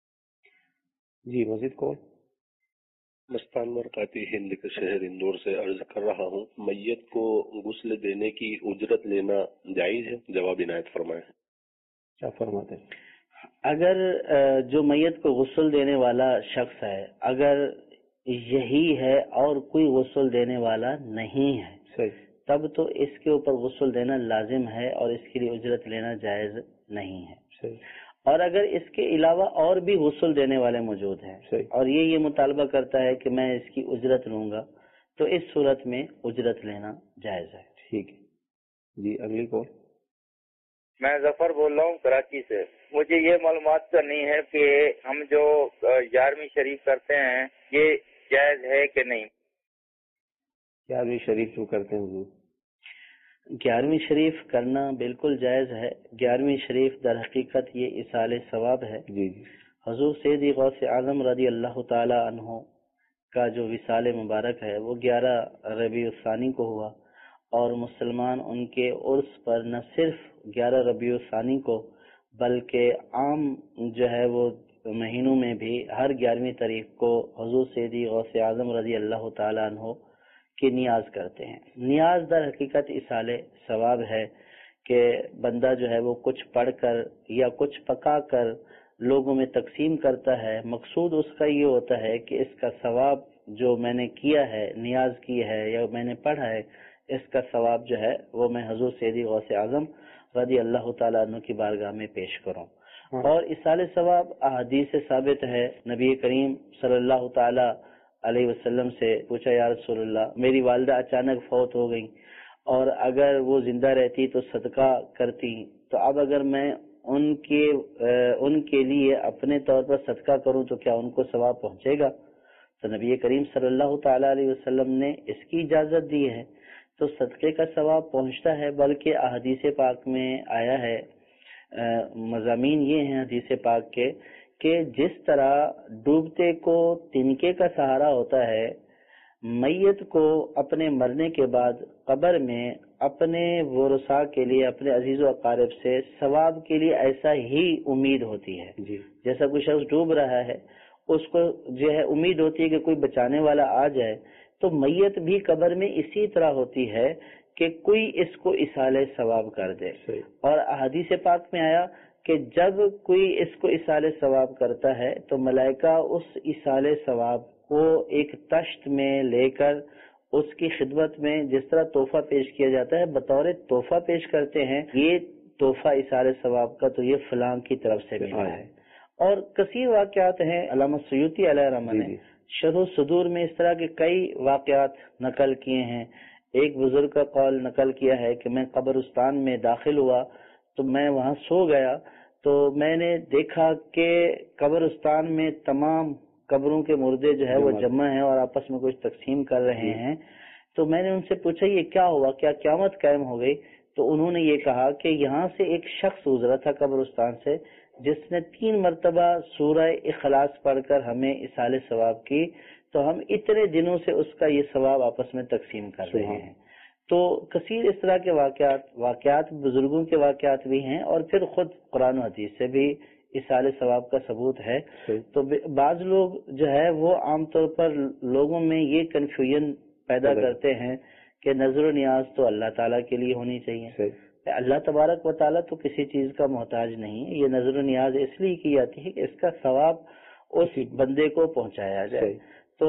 جی مزید کال. مستان مرکاتی ہند کے شہر اندور سے عرض کر رہا ہوں، میت کو غسل دینے کی اجرت لینا جائز ہے؟ جواب عنایت فرمائیں. کیا فرماتے ہیں؟ اگر جو میت کو غسل دینے والا شخص ہے اگر یہی ہے اور کوئی غسل دینے والا نہیں ہے، صحیح، تب تو اس کے اوپر غسل دینا لازم ہے اور اس کے لیے اجرت لینا جائز نہیں ہے. صحیح. اور اگر اس کے علاوہ اور بھی غسل دینے والے موجود ہیں اور یہ مطالبہ کرتا ہے کہ میں اس کی اجرت لوں گا تو اس صورت میں اجرت لینا جائز ہے. ٹھیک ہے. جی اگلی کال. میں ظفر بول رہا ہوں کراچی سے. مجھے یہ معلومات کرنی ہے کہ ہم جو 11ویں شریف کرتے ہیں یہ جائز ہے کہ نہیں؟ 11ویں شریف جو کرتے ہیں حضور؟ 11ویں شریف کرنا بالکل جائز ہے. 11ویں شریف در حقیقت یہ ایصال ثواب ہے. جی جی. حضور سیدی غوث اعظم رضی اللہ تعالی عنہ کا جو وصال مبارک ہے وہ 11 ربیع الثانی کو ہوا، اور مسلمان ان کے عرس پر نہ صرف 11 ربیع الثانی کو بلکہ عام جو ہے وہ مہینوں میں بھی ہر 11ویں تاریخ کو حضور سیدی غوث اعظم رضی اللہ تعالی عنہ کی نیاز کرتے ہیں. نیاز در حقیقت ایصال ثواب ہے کہ بندہ جو ہے وہ کچھ پڑھ کر یا کچھ پکا کر لوگوں میں تقسیم کرتا ہے. مقصود اس کا یہ ہوتا ہے کہ اس کا ثواب جو میں نے کیا ہے، نیاز کی ہے یا میں نے پڑھا ہے، اس کا ثواب جو ہے وہ میں حضور سیدی غوث اعظم رضی اللہ تعالیٰ عنہ کی بارگاہ میں پیش کروں. اور ایصال ثواب احادیث سے ثابت ہے. نبی کریم صلی اللہ تعالی علیہ وسلم سے پوچھا، یا رسول اللہ میری والدہ اچانک فوت ہو گئی اور اگر وہ زندہ رہتی تو صدقہ کرتی، تو اب اگر میں ان کے لیے اپنے طور پر صدقہ کروں تو کیا ان کو ثواب پہنچے گا؟ تو نبی کریم صلی اللہ تعالی علیہ وسلم نے اس کی اجازت دی ہے، تو صدقے کا ثواب پہنچتا ہے۔ بلکہ احادیث پاک میں آیا ہے، مضامین یہ ہیں حدیث پاک کے کہ جس طرح ڈوبتے کو تنکے کا سہارا ہوتا ہے، میت کو اپنے مرنے کے بعد قبر میں اپنے ورثاء کے لیے، اپنے عزیز و اقارب سے ثواب کے لیے ایسا ہی امید ہوتی ہے۔ جیسا کوئی شخص ڈوب رہا ہے، اس کو جو ہے امید ہوتی ہے کہ کوئی بچانے والا آ جائے، تو میت بھی قبر میں اسی طرح ہوتی ہے کہ کوئی اس کو ایصال ثواب کر دے۔ اور احادیث پاک میں آیا کہ جب کوئی اس کو ایصال ثواب کرتا ہے تو ملائکہ اس ایصال ثواب کو ایک تشت میں لے کر اس کی خدمت میں جس طرح تحفہ پیش کیا جاتا ہے بطور تحفہ پیش کرتے ہیں، یہ تحفہ ایصال ثواب کا تو یہ فلاں کی طرف سے ملا ہے۔ اور کثیر واقعات ہیں، علامہ سیوطی علیہ رحمہ نے شرح الصدور میں اس طرح کے کئی واقعات نقل کیے ہیں۔ ایک بزرگ کا قول نقل کیا ہے کہ میں قبرستان میں داخل ہوا تو میں وہاں سو گیا، تو میں نے دیکھا کہ قبرستان میں تمام قبروں کے مردے جو ہے وہ جمع ہیں اور آپس میں کچھ تقسیم کر رہے ہیں۔ تو میں نے ان سے پوچھا یہ کیا ہوا، کیا قیامت قائم ہو گئی؟ تو انہوں نے یہ کہا کہ یہاں سے ایک شخص گزرا تھا قبرستان سے جس نے 3 مرتبہ سورہ اخلاص پڑھ کر ہمیں ایصال ثواب کی، تو ہم اتنے دنوں سے اس کا یہ ثواب آپس میں تقسیم کر رہے ہیں۔ تو کثیر اس طرح کے واقعات بزرگوں کے واقعات بھی ہیں، اور پھر خود قرآن و حدیث سے بھی ایصال ثواب کا ثبوت ہے۔ تو بعض لوگ جو ہے وہ عام طور پر لوگوں میں یہ کنفیوژن پیدا کرتے ہیں کہ نظر و نیاز تو اللہ تعالیٰ کے لیے ہونی چاہیے۔ اللہ تبارک و تعالیٰ تو کسی چیز کا محتاج نہیں ہے، یہ نظر و نیاز اس لیے کی جاتی ہے کہ اس کا ثواب اس بندے کو پہنچایا جائے۔ تو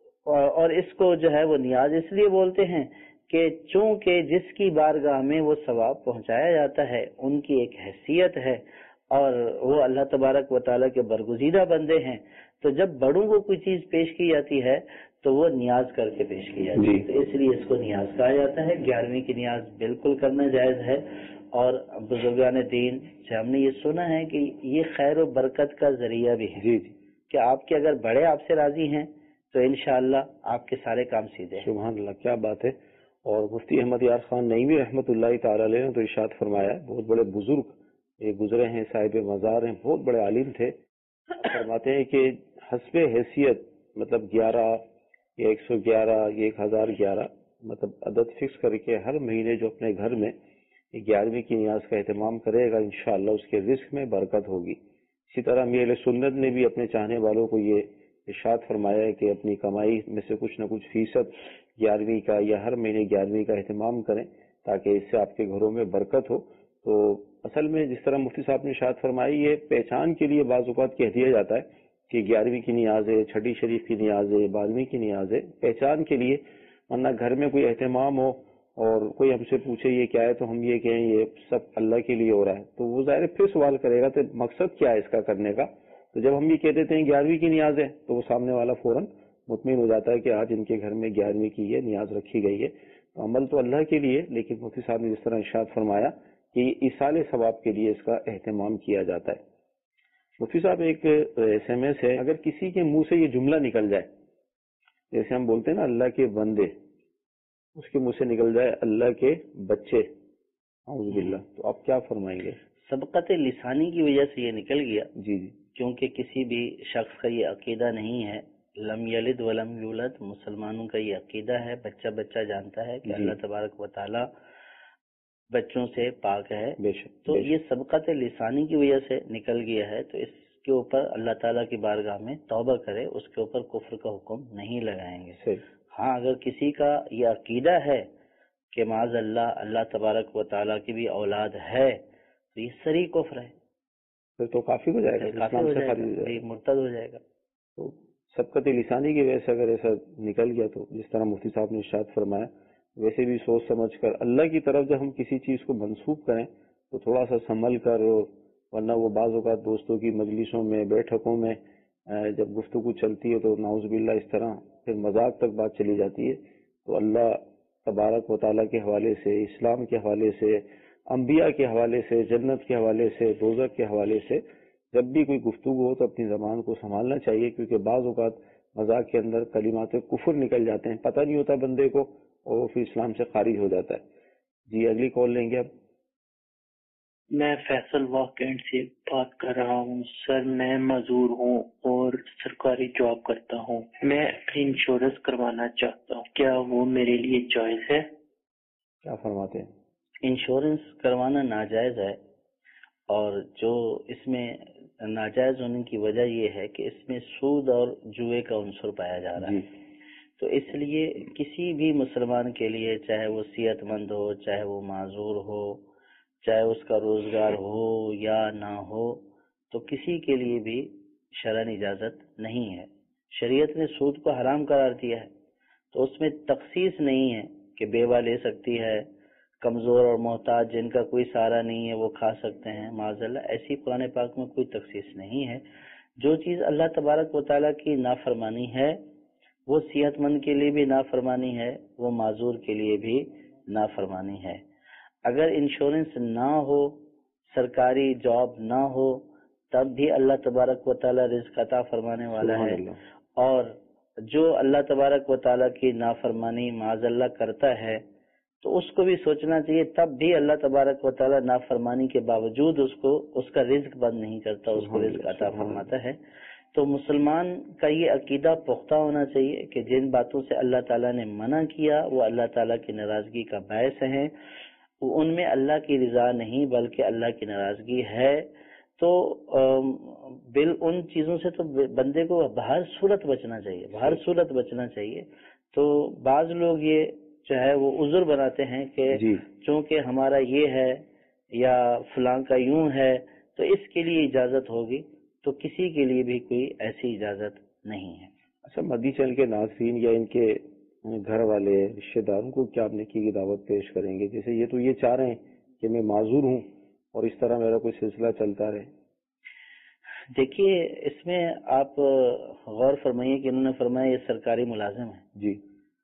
اور اس کو جو ہے وہ نیاز اس لیے بولتے ہیں کہ چونکہ جس کی بارگاہ میں وہ ثواب پہنچایا جاتا ہے ان کی ایک حیثیت ہے اور وہ اللہ تبارک و تعالیٰ کے برگزیدہ بندے ہیں، تو جب بڑوں کو کوئی چیز پیش کی جاتی ہے تو وہ نیاز کر کے پیش کی جاتی ہے، تو اس لیے اس کو نیاز کہا جاتا ہے۔ 11ویں کی نیاز بالکل کرنا جائز ہے، اور بزرگان دین سے ہم نے یہ سنا ہے کہ یہ خیر و برکت کا ذریعہ بھی ہے کہ آپ کے اگر بڑے آپ سے راضی ہیں تو انشاءاللہ آپ کے سارے کام سیدھے ہیں۔ سبحان اللہ، کیا بات ہے۔ اور مفتی احمد یار خان نعیمی رحمۃ اللہ تعالی علیہ نے تو ارشاد فرمایا، بہت بڑے بزرگ یہ گزرے ہیں، صاحب مزار ہیں، بہت بڑے عالم تھے، فرماتے ہیں کہ حسب حیثیت مطلب 11 یا 111 یا 1011 مطلب عدد فکس کر کے ہر مہینے جو اپنے گھر میں 11ویں کی نیاز کا اہتمام کرے گا انشاءاللہ اس کے رزق میں برکت ہوگی۔ اسی طرح امیر سنت نے بھی اپنے چاہنے والوں کو یہ ارشاد فرمایا ہے کہ اپنی کمائی میں سے کچھ نہ کچھ فیصد 11ویں کا یا ہر مہینے 11ویں کا اہتمام کریں تاکہ اس سے آپ کے گھروں میں برکت ہو۔ تو اصل میں جس طرح مفتی صاحب نے ارشاد فرمائی، یہ پہچان کے لیے بعض اوقات کہہ دیا جاتا ہے کہ 11ویں کی نیاز ہے، چھٹی شریف کی نیاز ہے، 12ویں کی نیاز ہے، پہچان کے لیے، ورنہ گھر میں کوئی اہتمام ہو اور کوئی ہم سے پوچھے یہ کیا ہے تو ہم یہ کہیں یہ سب اللہ کے لیے ہو رہا ہے تو وہ ظاہر پھر سوال کرے گا تو مقصد کیا ہے اس کا کرنے کا۔ تو جب ہم یہ کہہ دیتے ہیں 11ویں کی نیاز ہے تو وہ سامنے والا فوراً مطمئن ہو جاتا ہے کہ آج ان کے گھر میں 11ویں کی یہ نیاز رکھی گئی ہے۔ تو عمل تو اللہ کے لیے، لیکن مفتی صاحب نے جس طرح ارشاد فرمایا کہ یہ ایصال ثواب کے لیے اس کا اہتمام کیا جاتا ہے۔ مفتی صاحب ایک SMS ہے، اگر کسی کے منہ سے یہ جملہ نکل جائے، جیسے ہم بولتے ہیں نا اللہ کے بندے، اس کے منہ سے نکل جائے اللہ کے بچے، اعوذ باللہ، تو آپ کیا فرمائیں گے؟ سبقت لسانی کی وجہ سے یہ نکل گیا، جی کیونکہ کسی بھی شخص کا یہ عقیدہ نہیں ہے، لم یلد ولم یولد، مسلمانوں کا یہ عقیدہ ہے، بچہ بچہ جانتا ہے کہ اللہ تبارک و تعالی بچوں سے پاک ہے، تو یہ سبقت لسانی کی وجہ سے نکل گیا ہے، تو اس کے اوپر اللہ تعالیٰ کی بارگاہ میں توبہ کرے، اس کے اوپر کفر کا حکم نہیں لگائیں گے۔ ہاں اگر کسی کا یہ عقیدہ ہے کہ معاذ اللہ اللہ تبارک و تعالیٰ کی بھی اولاد ہے تو یہ صریح کفر ہے، پھر تو کافی ہو جائے گا، مرتد ہو جائے گا۔ تو سبقت لسانی کی وجہ سے اگر ایسا نکل گیا تو جس طرح مفتی صاحب نے ارشاد فرمایا، ویسے بھی سوچ سمجھ کر اللہ کی طرف جب ہم کسی چیز کو منسوب کریں تو تھوڑا سا سنبھل کر، ورنہ وہ بعض اوقات دوستوں کی مجلسوں میں بیٹھکوں میں جب گفتگو چلتی ہے تو نعوذ باللہ اس طرح پھر مذاق تک بات چلی جاتی ہے۔ تو اللہ تبارک و تعالیٰ کے حوالے سے، اسلام کے حوالے سے، انبیاء کے حوالے سے، جنت کے حوالے سے، دوزخ کے حوالے سے جب بھی کوئی گفتگو ہو تو اپنی زبان کو سنبھالنا چاہیے، کیونکہ بعض اوقات مذاق کے اندر کلمات کفر نکل جاتے ہیں، پتہ نہیں ہوتا بندے کو، اور وہ پھر اسلام سے خارج ہو جاتا ہے۔ جی اگلی کال لیں گے اب۔ میں فیصل واکینڈ سے بات کر رہا ہوں سر، میں معذور ہوں اور سرکاری جاب کرتا ہوں، میں انشورنس کروانا چاہتا ہوں، کیا وہ میرے لیے جائز ہے؟ کیا فرماتے ہیں؟ انشورنس کروانا ناجائز ہے، اور جو اس میں ناجائز ہونے کی وجہ یہ ہے کہ اس میں سود اور جوئے کا عنصر پایا جا رہا ہے، تو اس لیے کسی بھی مسلمان کے لیے، چاہے وہ صحت مند ہو، چاہے وہ معذور ہو، چاہے اس کا روزگار ہو یا نہ ہو، تو کسی کے لیے بھی شرعاً اجازت نہیں ہے۔ شریعت نے سود کو حرام قرار دیا ہے، تو اس میں تخصیص نہیں ہے کہ بیوہ لے سکتی ہے، کمزور اور محتاج جن کا کوئی سہارا نہیں ہے وہ کھا سکتے ہیں، معاذ اللہ ایسی قرآن پاک میں کوئی تخصیص نہیں ہے۔ جو چیز اللہ تبارک و تعالیٰ کی نافرمانی ہے وہ صحت مند کے لیے بھی نافرمانی ہے، وہ معذور کے لیے بھی نافرمانی ہے۔ اگر انشورنس نہ ہو، سرکاری جاب نہ ہو، تب بھی اللہ تبارک و تعالیٰ رزق عطا فرمانے والا ہے، اور جو اللہ تبارک و تعالیٰ کی نافرمانی معاذ اللہ کرتا ہے تو اس کو بھی سوچنا چاہیے، تب بھی اللہ تبارک و تعالیٰ نافرمانی کے باوجود اس کا رزق بند نہیں کرتا، اس کو رزق عطا فرماتا ہے۔ تو مسلمان کا یہ عقیدہ پختہ ہونا چاہیے کہ جن باتوں سے اللہ تعالیٰ نے منع کیا وہ اللہ تعالیٰ کی ناراضگی کا باعث ہیں، ان میں اللہ کی رضا نہیں بلکہ اللہ کی ناراضگی ہے، تو ان چیزوں سے تو بندے کو ہر صورت بچنا چاہیے، تو بعض لوگ یہ جو ہے وہ عذر بناتے ہیں کہ چونکہ ہمارا یہ ہے یا فلاں کا یوں ہے تو اس کے لیے اجازت ہوگی، تو کسی کے لیے بھی کوئی ایسی اجازت نہیں ہے۔ اچھا، مدی چل کے ناظرین یا ان کے گھر والے رشتہ داروں کو کیا آپ نیکی کی دعوت پیش کریں گے؟ جیسے یہ تو یہ چاہ رہے ہیں کہ میں معذور ہوں اور اس طرح میرا کوئی سلسلہ چلتا رہے۔ دیکھیے اس میں آپ غور فرمائیے کہ انہوں نے فرمایا یہ سرکاری ملازم ہے، جی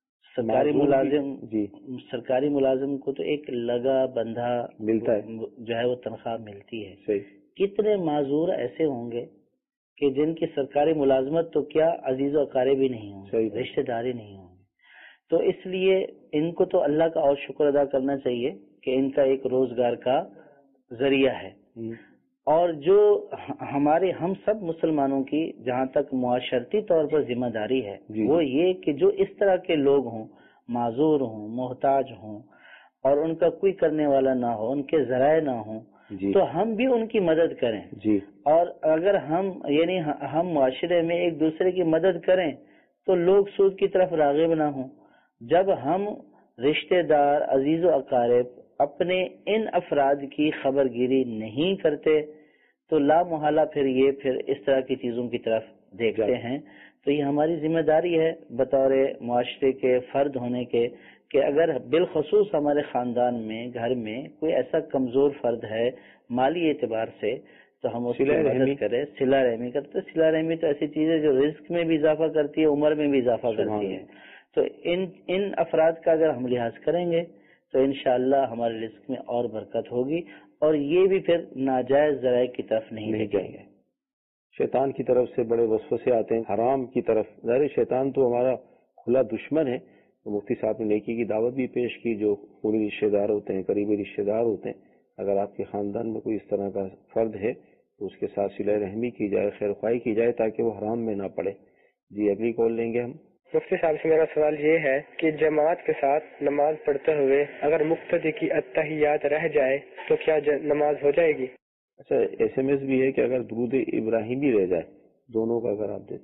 سرکاری ملازم کو تو ایک لگا بندھا ملتا ہے، جو ہے وہ تنخواہ ملتی ہے۔ صحیح۔ کتنے معذور ایسے ہوں گے کہ جن کی سرکاری ملازمت تو کیا عزیز و اقارب بھی نہیں ہوں گے، رشتہ داری نہیں ہوں گے، تو اس لیے ان کو تو اللہ کا اور شکر ادا کرنا چاہیے کہ ان کا ایک روزگار کا ذریعہ ہے۔ اور جو ہم سب مسلمانوں کی جہاں تک معاشرتی طور پر ذمہ داری ہے وہ یہ کہ جو اس طرح کے لوگ ہوں، معذور ہوں، محتاج ہوں، اور ان کا کوئی کرنے والا نہ ہو، ان کے ذرائع نہ ہوں، تو ہم بھی ان کی مدد کریں۔ اور اگر ہم معاشرے میں ایک دوسرے کی مدد کریں تو لوگ سود کی طرف راغب نہ ہوں۔ جب ہم رشتہ دار، عزیز و اقارب اپنے ان افراد کی خبر گیری نہیں کرتے تو لا محالہ پھر اس طرح کی چیزوں کی طرف دیکھتے ہیں۔ تو یہ ہماری ذمہ داری ہے بطور معاشرے کے فرد ہونے کے کہ اگر بالخصوص ہمارے خاندان میں، گھر میں کوئی ایسا کمزور فرد ہے مالی اعتبار سے تو ہم اس کی مدد کریں، صلہ رحمی کرتے۔ صلہ رحمی تو ایسی چیز ہے جو رزق میں بھی اضافہ کرتی ہے، عمر میں بھی اضافہ کرتی ہے۔ تو ان افراد کا اگر ہم لحاظ کریں گے تو انشاءاللہ ہمارے رزق میں اور برکت ہوگی، اور یہ بھی پھر ناجائز ذرائع کی طرف نہیں جائیں گے۔ شیطان کی طرف سے بڑے وسوسے آتے ہیں حرام کی طرف، ظاہر شیطان تو ہمارا کھلا دشمن ہے۔ تو مفتی صاحب نے نیکی کی دعوت بھی پیش کی، جو خونی رشتہ دار ہوتے ہیں، قریبی رشتہ دار ہوتے ہیں، اگر آپ کے خاندان میں کوئی اس طرح کا فرد ہے تو اس کے ساتھ صلہ رحمی کی جائے، خیر خواہی کی جائے تاکہ وہ حرام میں نہ پڑے۔ جی اگلی کال لیں گے ہم۔ مفتی صاحب سے میرا سوال یہ ہے کہ جماعت کے ساتھ نماز پڑھتے ہوئے اگر مقتدی کی التحیات رہ جائے تو کیا نماز ہو جائے گی؟ اچھا، SMS بھی ہے کہ اگر درود ابراہیمی رہ جائے، دونوں کا اگر آپ دیں۔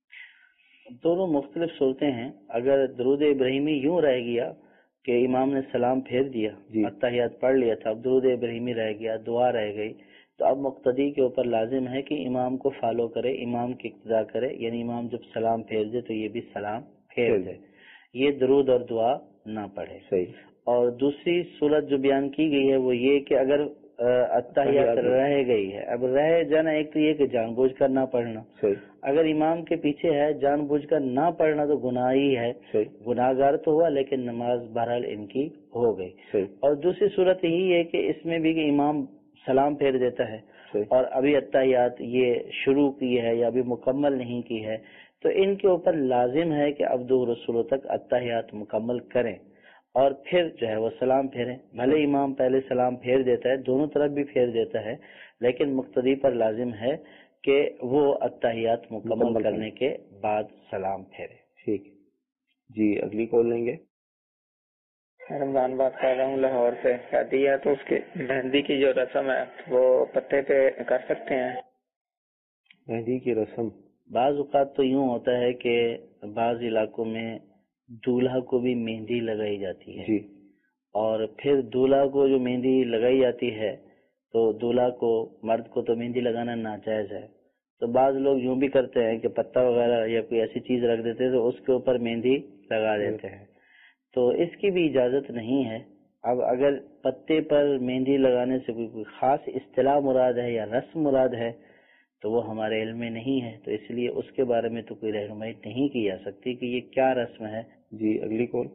دونوں مختلف صورتیں ہیں۔ اگر درود ابراہیمی یوں رہ گیا کہ امام نے سلام پھیر دیا، التحیات پڑھ لیا تھا، اب درود ابراہیمی رہ گیا، دعا رہ گئی، تو اب مقتدی کے اوپر لازم ہے کہ امام کو فالو کرے، امام کی اقتداء کرے، یعنی امام جب سلام پھیر دے تو یہ بھی سلام پھیر دے، یہ درود اور دعا نہ پڑھے۔ صحیح۔ اور دوسری صورت جو بیان کی گئی ہے وہ یہ کہ اگر التحیات رہ گئی ہے، اب رہ جانا ایک تو یہ کہ جان بوجھ کر نہ پڑھنا، اگر امام کے پیچھے ہے جان بوجھ کر نہ پڑھنا تو گناہ ہی ہے، گناہ گار تو ہوا لیکن نماز بہرحال ان کی ہو گئی۔ اور دوسری صورت یہی ہے کہ اس میں بھی کہ امام سلام پھیر دیتا ہے اور ابھی التحیات یہ شروع کی ہے یا ابھی مکمل نہیں کی ہے، تو ان کے اوپر لازم ہے کہ عبدہ رسولوں تک اتحیات مکمل کریں اور پھر جو ہے وہ سلام پھیریں. بھلے امام پہلے سلام پھیر دیتا ہے، دونوں طرف بھی پھیر دیتا ہے، لیکن مقتدی پر لازم ہے کہ وہ اتحیات مکمل کرنے کے بعد سلام پھیرے. ٹھیک جی، اگلی کال لیں گے. رمضان بات کر رہا ہوں لاہور سے. شادی ہے تو اس کی مہندی کی جو رسم ہے وہ پتے پہ کر سکتے ہیں؟ مہندی کی رسم بعض اوقات تو یوں ہوتا ہے کہ بعض علاقوں میں دولہا کو بھی مہندی لگائی جاتی ہے جی، اور پھر دولہا کو جو مہندی لگائی جاتی ہے تو دولہا کو، مرد کو تو مہندی لگانا ناجائز ہے، تو بعض لوگ یوں بھی کرتے ہیں کہ پتا وغیرہ یا کوئی ایسی چیز رکھ دیتے ہیں تو اس کے اوپر مہندی لگا دیتے ہیں، تو اس کی بھی اجازت نہیں ہے. اب اگر پتے پر مہندی لگانے سے کوئی خاص اصطلاح مراد ہے یا رسم مراد ہے تو وہ ہمارے علم میں نہیں ہے، تو اس لیے اس کے بارے میں تو کوئی رہنمائی نہیں کی جا سکتی کہ یہ کیا رسم ہے. جی، اگلی کال.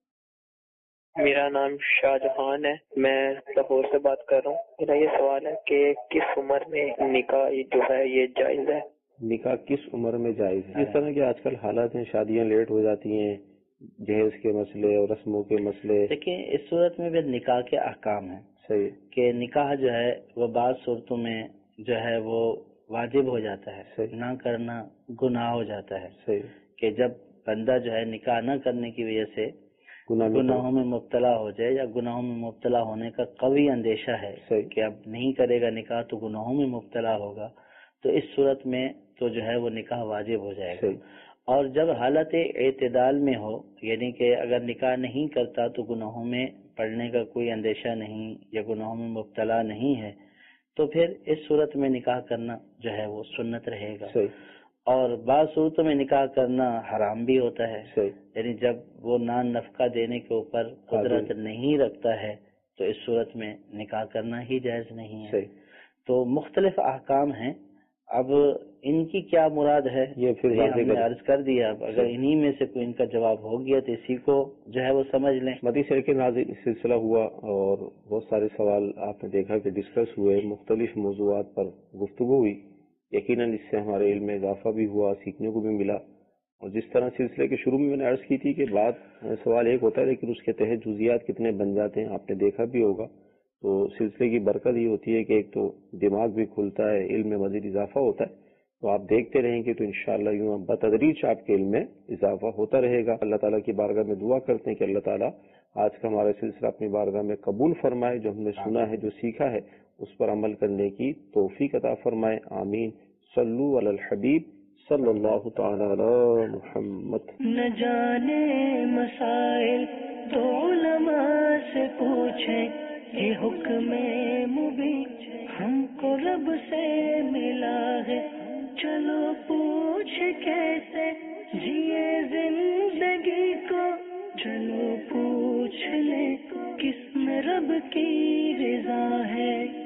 میرا نام شاہ جہان ہے، میں لاہور سے بات کر رہا ہوں. میرا یہ سوال ہے کہ کس عمر میں نکاح جو ہے یہ جائز ہے؟ نکاح کس عمر میں جائز ہے؟ اس طرح کے آج کل حالات ہیں، شادیاں لیٹ ہو جاتی ہیں، جہیز کے مسئلے اور رسموں کے مسئلے. دیکھیں اس صورت میں بھی نکاح کے احکام ہیں. صحیح کہ نکاح جو ہے وہ بعض صورتوں میں جو ہے وہ واجب ہو جاتا ہے، نہ کرنا گناہ ہو جاتا ہے. صحیح کہ جب بندہ جو ہے نکاح نہ کرنے کی وجہ سے گناہوں میں مبتلا ہو جائے یا گناہوں میں مبتلا ہونے کا قوی اندیشہ ہے کہ اب نہیں کرے گا نکاح تو گناہوں میں مبتلا ہوگا، تو اس صورت میں تو جو ہے وہ نکاح واجب ہو جائے گا. اور جب حالت اعتدال میں ہو، یعنی کہ اگر نکاح نہیں کرتا تو گناہوں میں پڑنے کا کوئی اندیشہ نہیں یا گناہوں میں مبتلا نہیں ہے، تو پھر اس صورت میں نکاح کرنا جو ہے وہ سنت رہے گا. اور بعض صورتوں میں نکاح کرنا حرام بھی ہوتا ہے، یعنی جب وہ نان نفقہ دینے کے اوپر قدرت نہیں رکھتا ہے تو اس صورت میں نکاح کرنا ہی جائز نہیں ہے. تو مختلف احکام ہیں. اب ان کی کیا مراد ہے یہ پھر ہم نے عرض کر دیا. اب اگر انہی میں سے کوئی ان کا جواب ہو گیا تو اسی کو جو ہے وہ سمجھ لیں. مدی سر کے ناظرین سلسلہ ہوا اور بہت سارے سوال آپ نے دیکھا کہ ڈسکس ہوئے، مختلف موضوعات پر گفتگو ہوئی. یقیناً اس سے ہمارے علم میں اضافہ بھی ہوا، سیکھنے کو بھی ملا. اور جس طرح سلسلے کے شروع میں نے عرض کی تھی کہ سوال ایک ہوتا ہے لیکن اس کے تحت جزیات کتنے بن جاتے ہیں، آپ نے دیکھا بھی ہوگا. تو سلسلے کی برکت یہ ہوتی ہے کہ ایک تو دماغ بھی کھلتا ہے، علم میں مزید اضافہ ہوتا ہے. تو آپ دیکھتے رہیں گے تو انشاءاللہ یوں بتدریج آپ کے علم میں اضافہ ہوتا رہے گا. اللہ تعالیٰ کی بارگاہ میں دعا کرتے ہیں کہ اللہ تعالیٰ آج کا ہمارا سلسلہ اپنی بارگاہ میں قبول فرمائے، جو ہم نے سنا ہے، جو سیکھا ہے، اس پر عمل کرنے کی توفیق عطا فرمائے. آمین. صلو علی الحبیب صلی اللہ تعالی علی محمد. نہ جانے مسائل تو علماء سے پوچھیں، یہ حکم مبین ہم کو رب سے ملا ہے. چلو پوچھ کیسے جیے زندگی کو، چلو پوچھ لیں کس میں رب کی رضا ہے.